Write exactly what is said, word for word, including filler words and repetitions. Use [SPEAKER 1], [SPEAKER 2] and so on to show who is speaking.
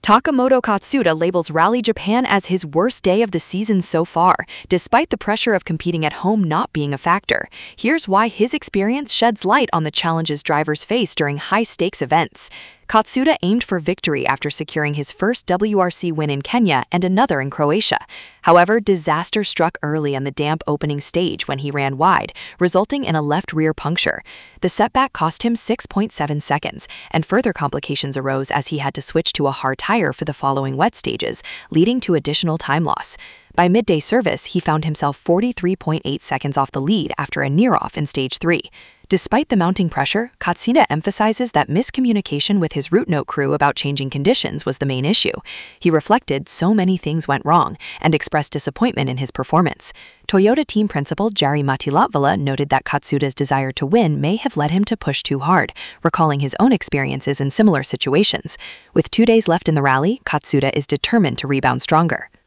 [SPEAKER 1] Takamoto Katsuta labels Rally Japan as his worst day of the season so far, despite the pressure of competing at home not being a factor. Here's why his experience sheds light on the challenges drivers face during high-stakes events. Katsuta aimed for victory after securing his first W R C win in Kenya and another in Croatia. However, disaster struck early on the damp opening stage when he ran wide, resulting in a left rear puncture. The setback cost him six point seven seconds, and further complications arose as he had to switch to a hard tire for the following wet stages, leading to additional time loss. By midday service, he found himself forty-three point eight seconds off the lead after a near-off in stage three. Despite the mounting pressure, Katsuta emphasizes that miscommunication with his route note crew about changing conditions was the main issue. He reflected so many things went wrong and expressed disappointment in his performance. Toyota team principal Jari Matti-Latvala noted that Katsuta's desire to win may have led him to push too hard, recalling his own experiences in similar situations. With two days left in the rally, Katsuta is determined to rebound stronger.